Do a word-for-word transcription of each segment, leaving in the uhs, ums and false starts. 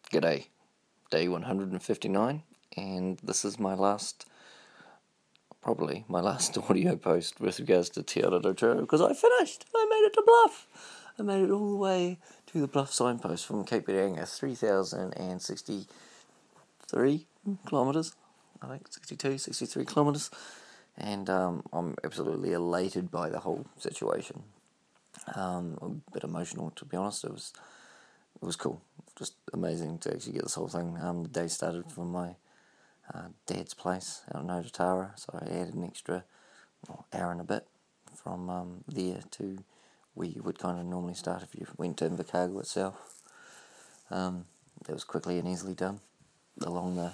G'day, day one hundred fifty-nine, and this is my last, probably my last audio post with regards to Te Aroha Trail, because I finished, I made it to Bluff, I made it all the way to the Bluff signpost from Cape Reinga, three thousand sixty-three kilometres, I think, sixty-two, sixty-three kilometres, and um, I'm absolutely elated by the whole situation. Um, a bit emotional, to be honest. It was it was cool, just amazing to actually get this whole thing. Um, the day started from my uh, dad's place out in Otatara, so I added an extra well, hour and a bit from um, there to where you would kind of normally start if you went to Invercargill itself. Um, that was quickly and easily done along the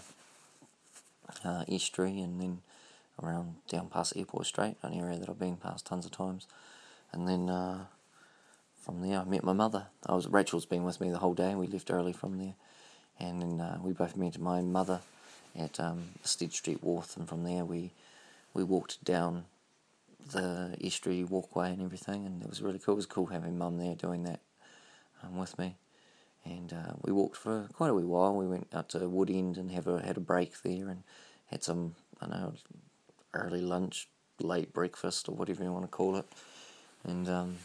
uh, estuary and then around down past Airport Strait, an area that I've been past tons of times, and then uh, from there I met my mother. I was Rachel's been with me the whole day. We left early from there, and then uh, we both met my mother at um, Stead Street Wharf, and from there we we walked down the estuary walkway and everything, and it was really cool. It was cool having Mum there doing that um, with me, and uh, we walked for quite a wee while. We went out to Wood End and have a had a break there, and had some I don't know early lunch, late breakfast, or whatever you want to call it, and um,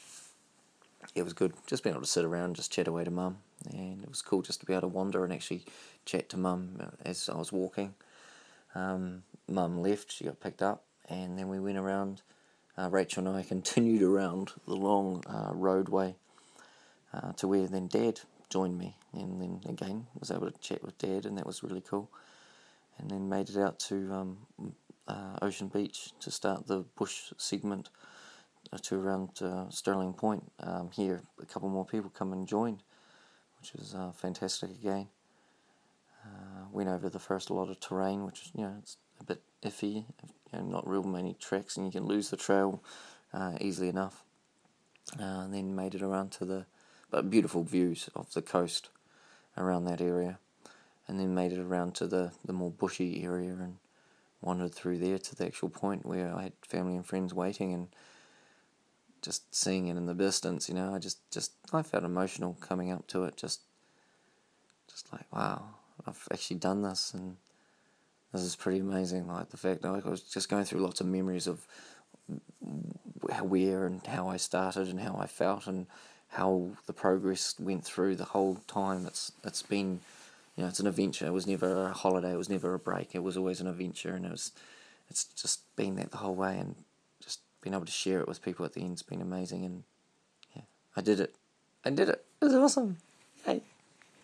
it was good. Just being able to sit around and just chat away to Mum, and it was cool just to be able to wander and actually chat to Mum as I was walking. Um, Mum left, she got picked up, and then we went around. Uh, Rachel and I continued around the long uh, roadway uh, to where then Dad joined me, and then again was able to chat with Dad, and that was really cool. And then made it out to um, uh, Ocean Beach to start the bush segment uh, to around uh, Stirling Point. Um, here, a couple more people come and joined, which was uh, fantastic again. Uh, went over the first lot of terrain, which you know it's a bit iffy, you know, not real many tracks, and you can lose the trail uh, easily enough. Uh, and then made it around to the, but beautiful views of the coast around that area, and then made it around to the, the more bushy area and wandered through there to the actual point where I had family and friends waiting, and just seeing it in the distance, you know, I just, just I felt emotional coming up to it, just just like, wow, I've actually done this, and this is pretty amazing. Like the fact that like, I was just going through lots of memories of where and how I started and how I felt and how the progress went through the whole time. It's it's been, you know, it's an adventure. It was never a holiday. It was never a break. It was always an adventure, and it was, it's just been that the whole way, and just being able to share it with people at the end's been amazing. And yeah, I did it. I did it. It was awesome.